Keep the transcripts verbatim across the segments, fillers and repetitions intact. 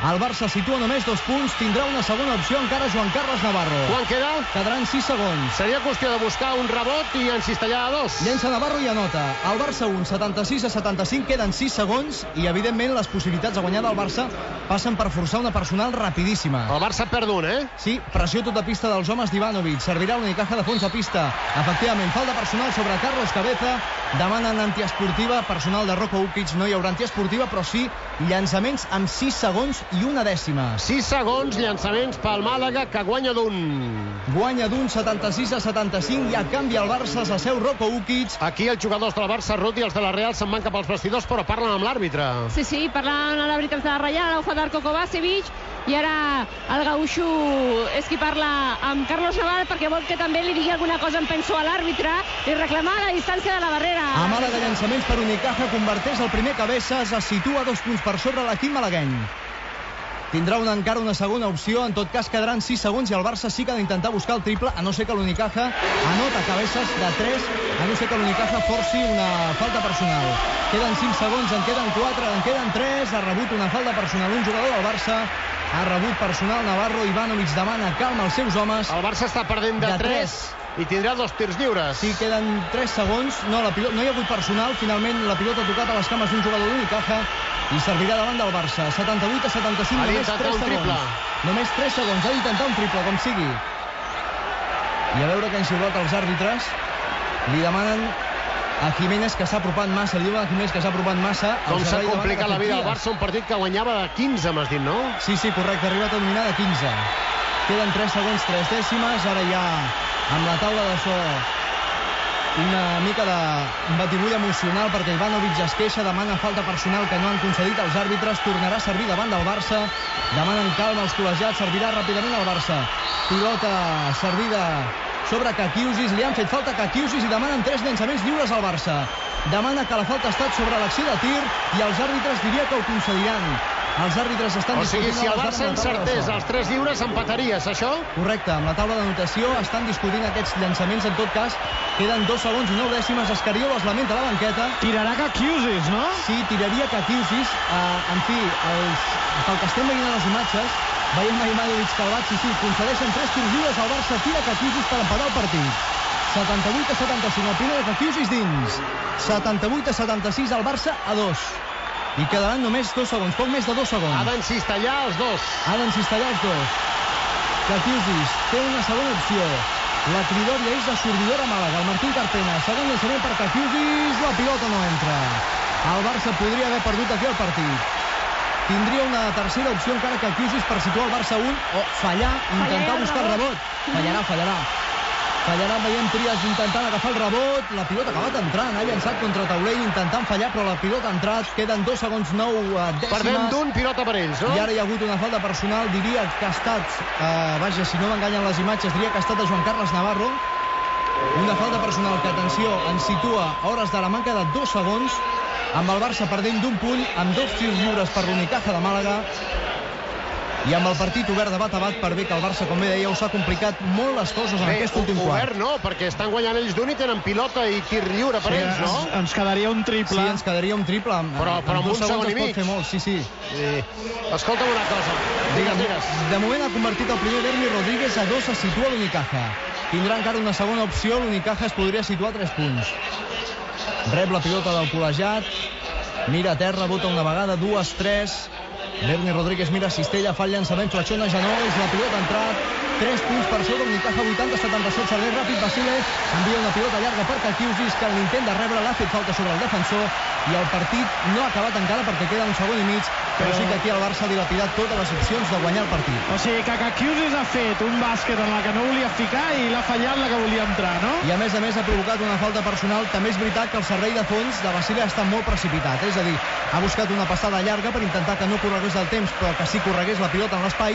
El Barça situa només dos punts, tindrà una segona opció encara Joan Carles Navarro. Quan queda? Quedaran sis segons. Seria qüestió de buscar un rebot i en cistellar a dos. Llença Navarro i anota. El Barça un, setanta-sis a setanta-cinc, queden sis segons i evidentment les possibilitats de guanyar del Barça passen per forçar una personal rapidíssima. El Barça perd un, eh? Sí, pressió tota pista dels homes d'Ivanovic. Servirà l'Unicaja de fons a pista. Efectivament, falta personal sobre Carlos Cabeza. Demanen antiesportiva, personal de Rocco Ukic. No hi haurà antiesportiva, però sí llançaments amb sis segons i una dècima. sis segons, llançaments pel Màlaga, que guanya d'un. Guanya d'un, setanta-sis a setanta-cinc, i a canvi el Barça s'asseu Rocco Ukic. Aquí els jugadors del Barça, Ruth, i els de la Real se'n van cap als vestidors, però parlen amb l'àrbitre. Sí, sí, parlant amb l'àrbitre de la Reial, el Darko Kovacevic, i ara el Gaúxo és qui parla amb Carlos Navarro perquè vol que també li digui alguna cosa, em penso, a l'àrbitre i reclamar la distància de la barrera. A Màlaga, llançaments per Unicaja, converteix el primer Cabezas, es situa dos punts per sobre l'equip malagueny. Tindrà una, encara una segona opció, en tot cas quedaran sis segons i el Barça sí que ha d'intentar buscar el triple, a no ser que l'Unicaja anota Cabezas de tres, a no ser que l'Unicaja forci una falta personal. Queden cinc segons, en queden quatre, en queden tres, ha rebut una falta personal un jugador del Barça, ha rebut personal Navarro. Ivanovic demana calma als seus homes. El Barça està perdent de, de tres i tindrà dos tirs lliures. Sí, queden tres segons, no, la pilota, no hi ha hagut personal, finalment la pilota ha tocat a les cames d'un jugador d'Unicaja i servirà davant del Barça. setanta-vuit a setanta-cinc, ha només tres segons. Només tres segons, ha d'intentar un triple, com sigui. I a veure que han xiulat els àrbitres. Li demanen a Jiménez, que s'ha apropat massa, li diuen a Jiménez que s'ha apropat massa. Com s'ha complicat la vida al Barça, un partit que guanyava de quinze, m'has dit, no? Sí, sí, correcte, ha arribat a dominar de quinze. Queden tres segons, tres dècimes, ara ja amb la taula de so una mica de batibull emocional perquè Ivanovic es queixa, demana falta personal que no han concedit els àrbitres, tornarà a servir davant del Barça, demanen calma als col·legiats, servirà ràpidament al Barça. Pilota servida sobre Kakiusis, li han fet falta a Kakiusis i demanen tres llançaments lliures al Barça. Demana que la falta ha estat sobre l'acció de tir i els àrbitres diria que ho concediran. Els àrbitres estan o sigui, si el Barça encertés els tres lliures, empataries, això? Correcte, amb la taula d'anotació estan discutint aquests llançaments. En tot cas, queden dos segons i nou dècimes. Escariol es lamenta a la banqueta. Tirarà Kakiusis, no? Sí, tiraria Kakiusis. Uh, en fi, els, pel que estem veient a les imatges, veiem a Ivanovic calvat. Sí, sí, concedeixen tres tirs lliures al Barça. Tira Kakiusis per empatar el partit. setanta-vuit a setanta-cinc, el primer de Kakiusis dins. setanta-vuit a setanta-sis, el Barça a dos. I quedaran només dos segons, poc més de dos segons. Ha d'encistellar els dos. Ha d'encistellar els dos. Kakiusis té una segona opció. La cridòria és de Sordidora Màlaga. El Martín Carpena, segon llançament per Kakiusis, la pilota no entra. El Barça podria haver perdut aquí el partit. Tindria una tercera opció encara Kakiusis per situar el Barça un o fallar, intentar buscar el rebot. Fallarà, fallarà. Fallarà, veiem Trias intentant agafar el rebot, la pilota ha acabat entrant, ha llançat contra taulell intentant fallar, però la pilota ha entrat, queden dos segons nou dècimes. Perdem d'un, pilota per ells, no? I ara hi ha hagut una falta personal, diria que ha estat, eh, vaja, si no m'enganyen les imatges, diria que ha estat de Joan Carles Navarro. Una falta personal que, atenció, ens situa a hores de la manca de dos segons, amb el Barça perdent d'un punt, amb dos tirs lliures per l'Unicaja de Màlaga, i amb el partit obert de bat a bat, per bé que el Barça, com bé dèieu, s'ha complicat molt les coses en bé, aquest últim quart. Obert no, perquè estan guanyant ells d'un i tenen pilota i tir lliure per sí, ells, no? Ens, ens quedaria un triple. Sí, ens quedaria un triple. Amb, però però amb, amb un segon i mig. Pot fer molt, sí, sí. sí. Escolta'm una cosa. Digues, digues. De moment ha convertit el primer Berni Rodríguez a dos, a situa l'Unicaja. Tindrà encara una segona opció, l'Unicaja es podria situar a tres punts. Rep la pilota del col·legiat, mira a terra, bota una vegada, dues, tres... Berni Rodríguez mira Cistella, fa el llançament, fletxona genolls, la pilota ha entrat, tres punts per sota, Unicaja vuitanta a setanta-set, servei ràpid, Basile envia una pilota llarga per Kakiusis, que en l'intent de rebre l'ha fet falta sobre el defensor, i el partit no ha acabat encara perquè queda un segon i mig, però sí que aquí el Barça ha dilapidat totes les opcions de guanyar el partit. O sigui que Kakiusis ha fet un bàsquet en la que no volia ficar i l'ha fallat la que volia entrar, no? I a més a més ha provocat una falta personal. També és veritat que el servei de fons de Basile ha estat molt precipitat, és a dir, ha buscat una passada llarga per intentar que no corregués el temps, però que sí corregués la pilota en l'espai,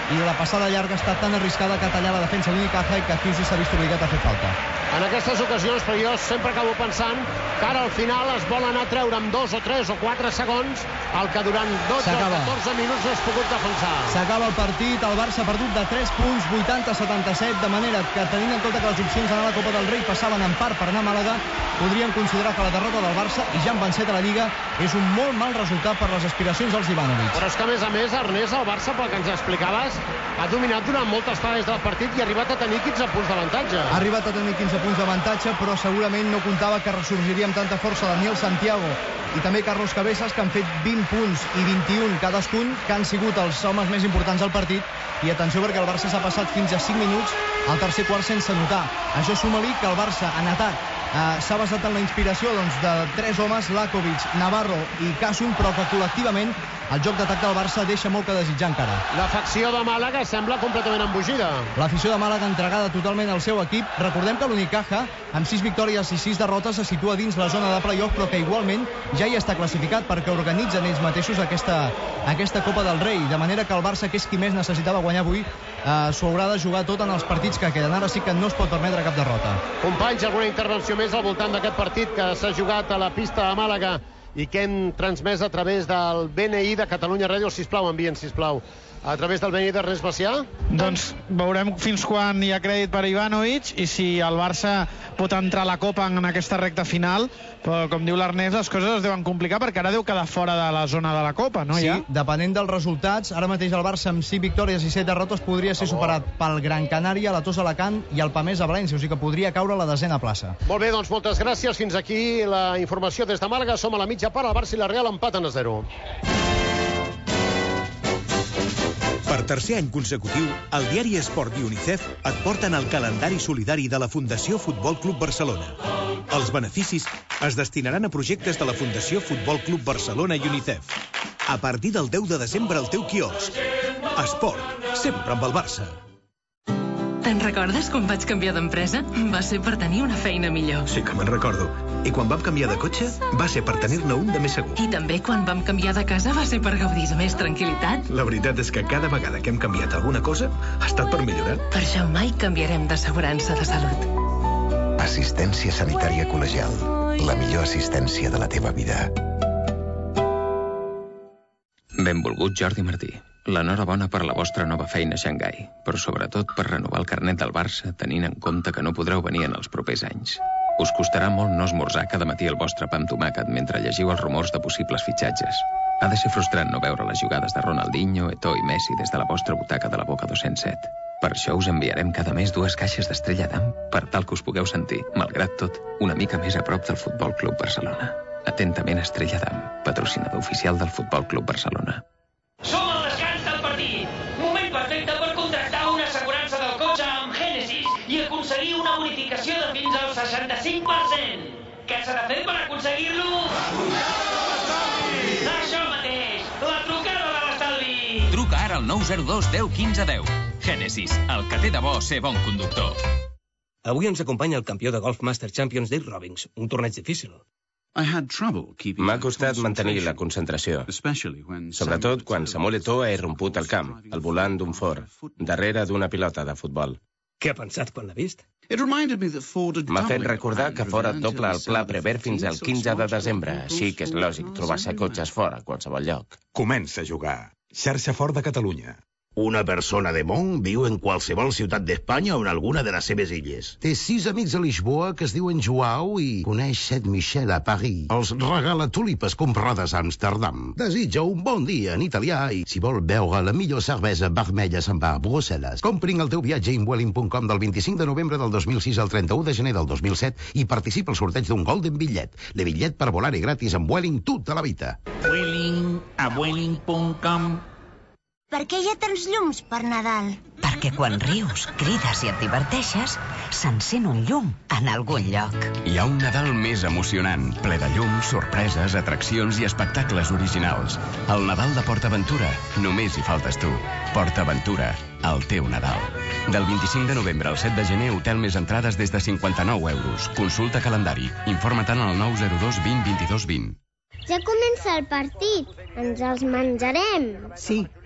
i la passada llarga ha estat tan arriscada que ha tallat la defensa d'Unicaja i que Cusi s'ha vist obligat a fer falta. En aquestes ocasions, però jo sempre acabo pensant que ara al final es vol anar a treure amb dos o tres o quatre segons el que durant dotze o catorze minuts no has pogut defensar. S'acaba el partit, el Barça ha perdut de tres punts, vuitanta a setanta-set, de manera que tenint en compte que les opcions d'anar a la Copa del Rei passaven en part per anar a Màlaga, podríem considerar que la derrota del Barça, i ja en van set a la Lliga, és un molt mal resultat per les aspiracions dels Ivanovic. Però és que a més a més, Ernest, el Barça, pel que ens explicaves, ha dominat durant moltes fases del partit i ha arribat a tenir quinze punts d'avantatge. Ha arribat a tenir quinze punts d'avantatge, però segurament no comptava que ressorgiria amb tanta força Daniel Santiago i també Carlos Cabezas, que han fet vint punts i vint-i-un cadascun, que han sigut els homes més importants del partit. I atenció, perquè el Barça s'ha passat fins a cinc minuts al tercer quart sense notar. Això suma-li que el Barça en atac eh, s'ha basat en la inspiració doncs, de tres homes, Lakovic, Navarro i Kasum, però que col·lectivament el joc d'atac del Barça deixa molt que desitjar encara. La facció de Màlaga sembla completament embogida. L'afició de Màlaga entregada totalment al seu equip. Recordem que l'Unicaja, amb sis victòries i sis derrotes, se situa dins la zona de play-off, però que igualment ja hi està classificat perquè organitzen ells mateixos aquesta, aquesta Copa del Rei. De manera que el Barça, que és qui més necessitava guanyar avui, eh, s'ho haurà de jugar tot en els partits que queden. Ara sí que no es pot permetre cap derrota. Companys, alguna intervenció més al voltant d'aquest partit que s'ha jugat a la pista de Màlaga i que hem transmès a través del B N I de Catalunya Ràdio? Sisplau, envien, sisplau. A través del B N I d'Ernest Macià? Doncs veurem fins quan hi ha crèdit per Ivanovic i si el Barça pot entrar a la Copa en aquesta recta final, però com diu l'Ernest, les coses es deuen complicar perquè ara deu quedar fora de la zona de la Copa, no? Sí, ja? Depenent dels resultats, ara mateix el Barça amb cinc victòries i set derrotes podria ser superat pel Gran Canària, la Tos Alacant i el Pamès a València, o sigui que podria caure a la desena plaça. Molt bé, doncs moltes gràcies. Fins aquí la informació des de Màlaga. Som a la mitja part, el Barça i la Real empaten a zero. Per tercer any consecutiu, el diari Esport i UNICEF et porten el calendari solidari de la Fundació Futbol Club Barcelona. Els beneficis es destinaran a projectes de la Fundació Futbol Club Barcelona i UNICEF. A partir del deu de desembre al teu quiosc. Esport, sempre amb el Barça. Te'n recordes quan vaig canviar d'empresa? Va ser per tenir una feina millor. Sí que me'n recordo. I quan vam canviar de cotxe, va ser per tenir-ne un de més segur. I també quan vam canviar de casa va ser per gaudir de més tranquil·litat. La veritat és que cada vegada que hem canviat alguna cosa ha estat per millorar. Per això mai canviarem d'assegurança de salut. Assistència sanitària col·legial. La millor assistència de la teva vida. Benvolgut Jordi Martí. L'enhorabona per la vostra nova feina a Xangai, però sobretot per renovar el carnet del Barça tenint en compte que no podreu venir en els propers anys. Us costarà molt no esmorzar cada matí el vostre pa amb tomàquet mentre llegiu els rumors de possibles fitxatges. Ha de ser frustrant no veure les jugades de Ronaldinho, Eto'o i Messi des de la vostra butaca de la Boca dos-cents set. Per això us enviarem cada mes dues caixes d'Estrella d'Am per tal que us pugueu sentir, malgrat tot, una mica més a prop del Futbol Club Barcelona. Atentament, Estrella d'Am, patrocinador oficial del Futbol Club Barcelona. Som al descans del partit. Moment perfecte per contractar una assegurança del cotxe amb Genesis i aconseguir una bonificació de fins al seixanta-cinc per cent. Què s'ha de fer per aconseguir-lo? Això mateix, la trucada de l'estalvi. Truca ara al nou zero dos deu quinze deu. Genesis, el que té de bo ser bon conductor. Avui ens acompanya el campió de golf Master Champions Dave Robbins, un torneig difícil. M'ha costat mantenir la concentració, sobretot quan Samuel Eto'o ha irromput al camp, al volant d'un Ford, darrere d'una pilota de futbol. Què ha pensat quan l'ha vist? M'ha fet recordar que fora doble el pla prevert fins al quinze de desembre, així que és lògic trobar-se cotxes fora a qualsevol lloc. Comença a jugar. Xarxa Ford de Catalunya. Una persona de Mont viu en qualsevol ciutat d'Espanya o en alguna de les seves illes. Té sis amics a Lisboa que es diuen Joao i coneix Set Michel a París. Els regala tulipes comprades a Amsterdam. Desitja un bon dia en italià i, si vol veure la millor cervesa vermella, se'n va a Brussel·les. Comprin el teu viatge a invueling punt com del vint-i-cinc de novembre del dos mil sis al trenta-u de gener del dos mil set i participa al sorteig d'un Golden Billet. Le bitllet per volar i gratis amb Vueling tota la vida. Vueling a vueling punt com. Per què hi ha tants llums per Nadal? Perquè quan rius, crides i et diverteixes, s'encén un llum en algun lloc. Hi ha un Nadal més emocionant, ple de llums, sorpreses, atraccions i espectacles originals. El Nadal de PortAventura, només hi faltes tu. PortAventura, el teu Nadal. Del vint-i-cinc de novembre al set de gener, hotel més entrades des de cinquanta-nou euros. Consulta calendari. Informa-te'n al nou zero dos vint vint-i-dos vint. Ja comença el partit. Ens els menjarem. Sí,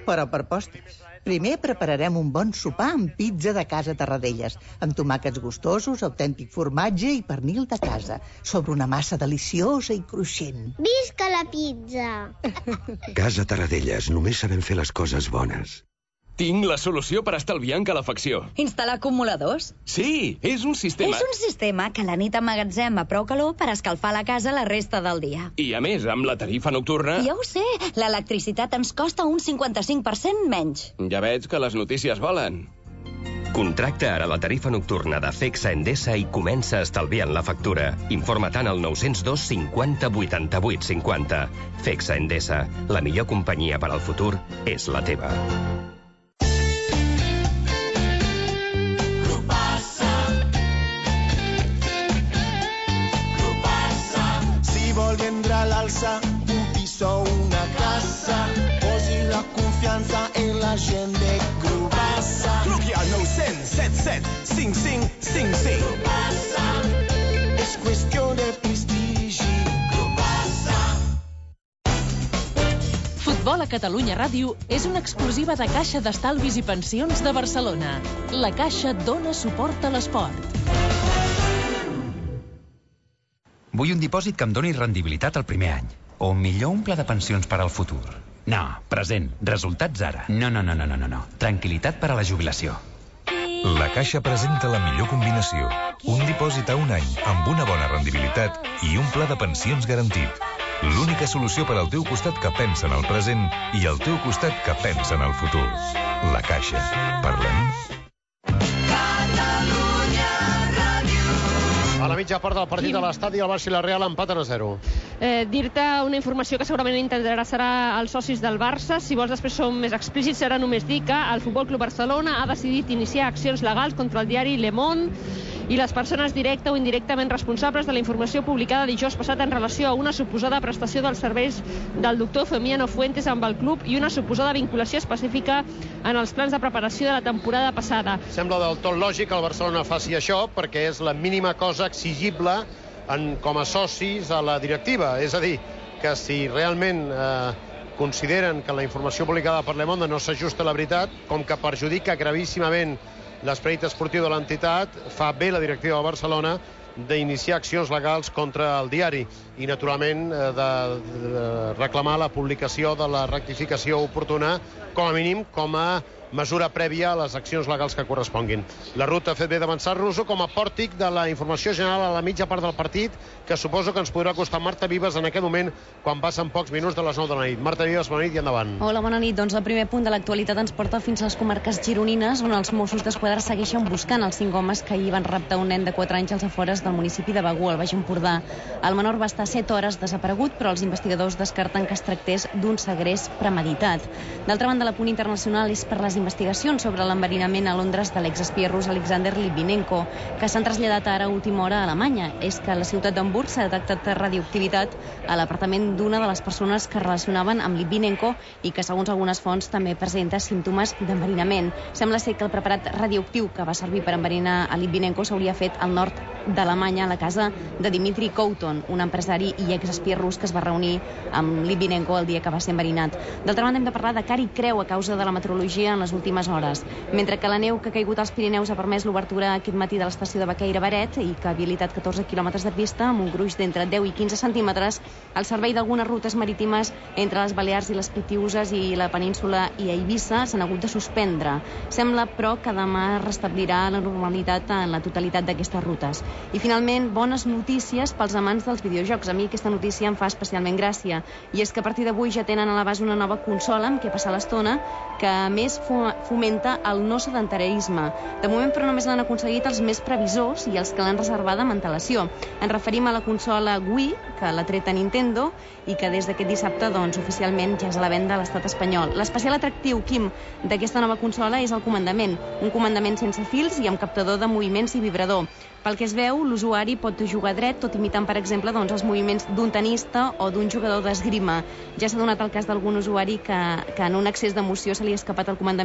però per postres. Primer prepararem un bon sopar amb pizza de casa Tarradellas, amb tomàquets gustosos, autèntic formatge i pernil de casa, sobre una massa deliciosa i cruixent. Visca la pizza! Casa Tarradellas, només sabem fer les coses bones. Tinc la solució per estalviar en calefacció. Instal·lar acumuladors? Sí, és un sistema. És un sistema que la nit emmagatzema prou calor per escalfar la casa la resta del dia. I a més, amb la tarifa nocturna... Ja ho sé, l'electricitat ens costa un cinquanta-cinc per cent menys. Ja veig que les notícies volen. Contracta ara la tarifa nocturna de Fexa Endesa i comença estalviant la factura. Informa tant al nou zero dos cinquanta vuitanta-vuit cinquanta. Fexa Endesa, la millor companyia per al futur és la teva. Vendrà l'alça, un piso o una casa. Posi la confiança en la gent de Grupassa. Truqui al nou zero zero set set cinc cinc cinc cinc. Grupassa. És qüestió de prestigi. Grupassa. Futbol a Catalunya Ràdio és una exclusiva de Caixa d'Estalvis i Pensions de Barcelona. La Caixa dona suport a l'esport. Vull un dipòsit que em doni rendibilitat el primer any. O millor un pla de pensions per al futur. No, present. Resultats ara. No, no, no, no, no, no. Tranquil·litat per a la jubilació. La Caixa presenta la millor combinació. Un dipòsit a un any amb una bona rendibilitat i un pla de pensions garantit. L'única solució per al teu costat que pensa en el present i el teu costat que pensa en el futur. La Caixa. Parlem? A la mitja part del partit de l'estadi, el Barça i la Real empaten a zero. Eh, Dir-te una informació que segurament interessarà als socis del Barça. Si vols després som més explícits, serà només dir que el Futbol Club Barcelona ha decidit iniciar accions legals contra el diari Le Monde i les persones directa o indirectament responsables de la informació publicada dijous passat en relació a una suposada prestació dels serveis del doctor Femiano Fuentes amb el club i una suposada vinculació específica en els plans de preparació de la temporada passada. Sembla del tot lògic que el Barcelona faci això perquè és la mínima cosa exigible en, com a socis a la directiva. És a dir, que si realment eh, consideren que la informació publicada per Le Monde no s'ajusta a la veritat, com que perjudica gravíssimament l'esperit esportiu de l'entitat, fa bé la directiva de Barcelona d'iniciar accions legals contra el diari i, naturalment, de, de reclamar la publicació de la rectificació oportuna, com a mínim, com a mesura prèvia a les accions legals que corresponguin. La Ruta ha fet bé d'avançar-nos-ho com a pòrtic de la informació general a la mitja part del partit, que suposo que ens podrà costar Marta Vives en aquest moment, quan passen pocs minuts de les nou de la nit. Marta Vives, bona nit i endavant. Hola, bona nit. Doncs el primer punt de l'actualitat ens porta fins a les comarques gironines, on els Mossos d'Esquadra segueixen buscant els cinc homes que ahir van raptar un nen de quatre anys als afores del municipi de Begur, al Baix Empordà. El menor va estar set hores desaparegut, però els investigadors descarten que es tractés d'un segrest premeditat. D'altra banda, la punt internacional és per les investigacions sobre l'enverinament a Londres de l'exespia rus Alexander Litvinenko, que s'han traslladat ara a última hora a Alemanya. És que a la ciutat d'Hamburg s'ha detectat radioactivitat a l'apartament d'una de les persones que relacionaven amb Litvinenko i que, segons algunes fonts, també presenta símptomes d'enverinament. Sembla ser que el preparat radioactiu que va servir per enverinar a Litvinenko s'hauria fet al nord d'Alemanya, a la casa de Dmitry Kouton, un empresari i exespia rus que es va reunir amb Litvinenko el dia que va ser enverinat. D'altra banda, hem de parlar de car i creu a causa de la meteorologia en les últimes hores. Mentre que la neu que ha caigut als Pirineus ha permès l'obertura aquest matí de l'estació de Baqueira-Beret i que ha habilitat catorze quilòmetres de pista amb un gruix d'entre deu i quinze centímetres, el servei d'algunes rutes marítimes entre les Balears i les Pitiüses i la península i a Eivissa s'han hagut de suspendre. Sembla, però, que demà restablirà la normalitat en la totalitat d'aquestes rutes. I, finalment, bones notícies pels amants dels videojocs. A mi aquesta notícia em fa especialment gràcia, i és que a partir d'avui ja tenen a l'abast una nova consola amb què passar l'estona que, a més, fomenta el no sedentarisme. De moment, però, només l'han aconseguit els més previsors i els que l'han reservada amb antelació. Ens referim a la consola Wii, que l'ha tret a Nintendo i que des d'aquest dissabte, doncs, oficialment ja és a la venda a l'estat espanyol. L'especial atractiu, Quim, d'aquesta nova consola és el comandament. Un comandament sense fils i amb captador de moviments i vibrador. Pel que es veu, l'usuari pot jugar dret, tot imitant, per exemple, doncs, els moviments d'un tenista o d'un jugador d'esgrima. Ja s'ha donat el cas d'algun usuari que, que en un excés d'emoció se li ha escapat el comandament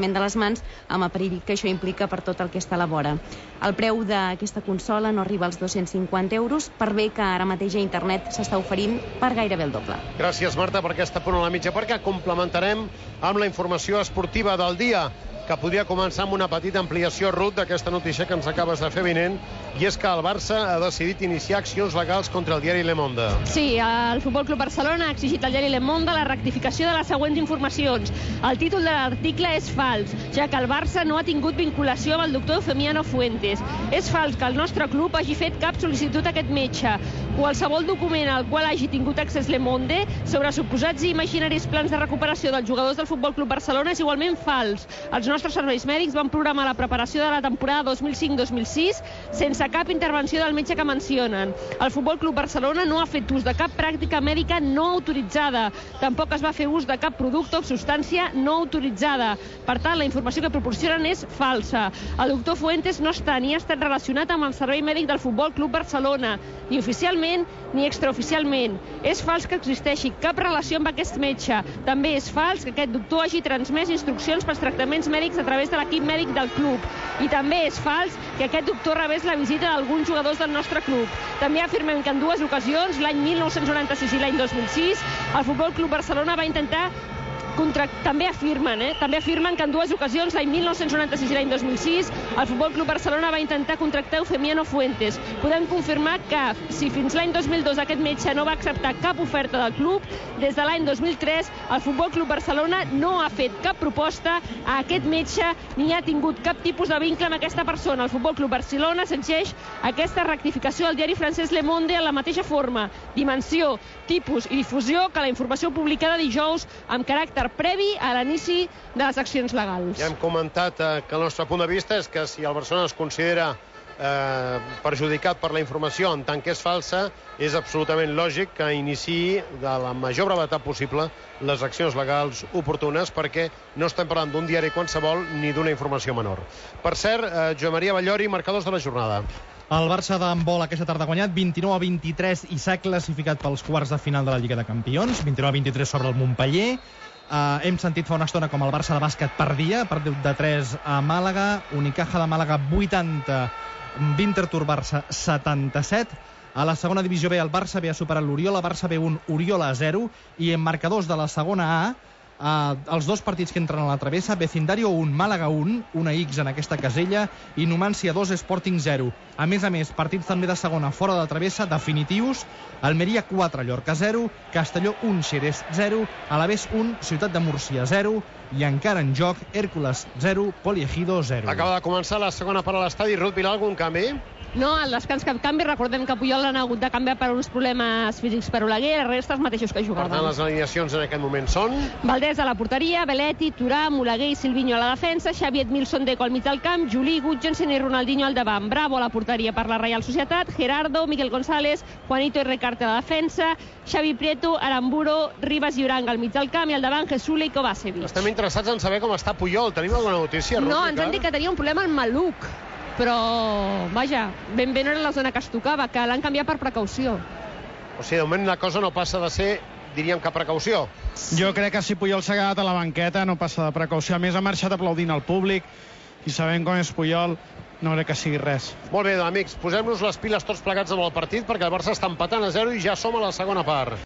malament de les mans, amb el perill que això implica per tot el que està a la vora. El preu d'aquesta consola no arriba als dos-cents cinquanta euros, per bé que ara mateix a internet s'està oferint per gairebé el doble. Gràcies, Marta, per aquesta punt a la mitja, perquè complementarem amb la informació esportiva del dia, que podria començar amb una petita ampliació, Ruth, d'aquesta notícia que ens acabes de fer vinent, i és que el Barça ha decidit iniciar accions legals contra el diari Le Monde. Sí, el Futbol Club Barcelona ha exigit al diari Le Monde la rectificació de les següents informacions. El títol de l'article és fals, ja que el Barça no ha tingut vinculació amb el doctor Eufemiano Fuentes. És fals que el nostre club hagi fet cap sol·licitud a aquest metge. Qualsevol document al qual hagi tingut accés Le Monde sobre suposats i imaginaris plans de recuperació dels jugadors del Futbol Club Barcelona és igualment fals. Els nostres serveis mèdics van programar la preparació de la temporada dos mil cinc dos mil sis sense cap intervenció del metge que mencionen. El Futbol Club Barcelona no ha fet ús de cap pràctica mèdica no autoritzada. Tampoc es va fer ús de cap producte o substància no autoritzada. Per tant, la informació que proporcionen és falsa. El doctor Fuentes no està ni ha estat relacionat amb el servei mèdic del Futbol Club Barcelona, ni oficialment ni extraoficialment. És fals que existeixi cap relació amb aquest metge. També és fals que aquest doctor hagi transmès instruccions pels tractaments mèdics a través de l'equip mèdic del club. I també és fals que aquest doctor rebés la visita d'alguns jugadors del nostre club. També afirmem que en dues ocasions, l'any mil nou-cents noranta-sis i l'any dos mil sis, el Futbol Club Barcelona va intentar Contract... També afirmen, eh? També afirmen que en dues ocasions, l'any mil nou-cents noranta-sis i l'any dos mil sis, el Futbol Club Barcelona va intentar contractar Eufemiano Fuentes. Podem confirmar que, si fins l'any dos mil dos aquest metge no va acceptar cap oferta del club, des de l'any dos mil tres el Futbol Club Barcelona no ha fet cap proposta a aquest metge ni ha tingut cap tipus de vincle amb aquesta persona. El Futbol Club Barcelona s'exigeix aquesta rectificació al diari francès Le Monde en la mateixa forma, dimensió, tipus i difusió que la informació publicada dijous amb caràcter previ a l'inici de les accions legals. Ja hem comentat eh, que el nostre punt de vista és que si el Barcelona es considera eh, perjudicat per la informació en tant que és falsa, és absolutament lògic que iniciï de la major brevetat possible les accions legals oportunes, perquè no estem parlant d'un diari qualsevol ni d'una informació menor. Per cert, eh, Joan Maria Ballori, marcadors de la jornada. El Barça d'handbol aquesta tarda ha guanyat vint-i-nou a vint-i-tres i s'ha classificat pels quarts de final de la Lliga de Campions, vint-i-nou a vint-i-tres sobre el Montpeller. Uh, hem sentit fa una estona com el Barça de bàsquet perdia, perdut de tres a Màlaga, Unicaja de Màlaga vuitanta, Winterthur Barça setanta-set. A la segona divisió B el Barça B ha superat l'Oriola, Barça B un, Oriola zero, i en marcadors de la segona A, Uh, els dos partits que entren a la travessa, Vecindario un, Màlaga un, una X en aquesta casella, i Numancia dos, Sporting zero. A més a més, partits també de segona fora de la travessa, definitius, Almeria quatre, Llorca zero, Castelló un, Xerès zero, Alavés un, Ciutat de Múrcia zero, i encara en joc, Hèrcules zero, Poliegido zero. Acaba de començar la segona part a l'estadi. Ruth Vilar, algun canvi? No, al descans cap canvi. Recordem que Puyol l'han hagut de canviar per uns problemes físics per Oleguer, la resta els mateixos que jugaven. Per tant, les alineacions en aquest moment són... Valdés a la porteria, Belletti, Thuram, Oleguer i Silvinho a la defensa, Xavi Edmilson Deco al mig del camp, Juli, Gudjonsen i Ronaldinho al davant, Bravo a la porteria per la Reial Societat, Gerardo, Miquel González, Juanito i Recarte a la defensa, Xavi Prieto, Aramburo, Ribas i Uranga al mig del camp i al davant Jesule i Kovacevic. Estem interessats en saber com està Puyol. Tenim alguna notícia? No, ens han dit que tenia un problema al maluc, però, vaja, ben bé no era la zona que es tocava, que l'han canviat per precaució. O sigui, de moment la cosa no passa de ser, diríem, que precaució. Jo crec que si Puyol s'ha quedat a la banqueta no passa de precaució. A més, ha marxat aplaudint al públic i sabent com és Puyol, no crec que sigui res. Molt bé, amics, posem-nos les piles tots plegats amb el partit, perquè el Barça està empatant a zero i ja som a la segona part.